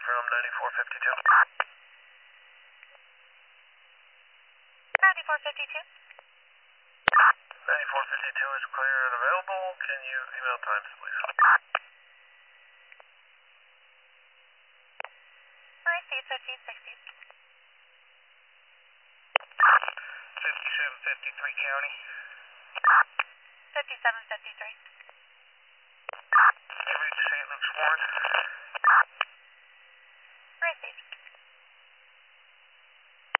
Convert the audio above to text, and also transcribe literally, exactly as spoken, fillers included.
from ninety-four fifty-two. ninety-four fifty-two. ninety-four fifty-two is clear and available. Can you email times, please? Receive fifteen sixty. fifty-seven fifty-three County. fifty-seven fifty-three. Did you reach Saint Luke's Ward?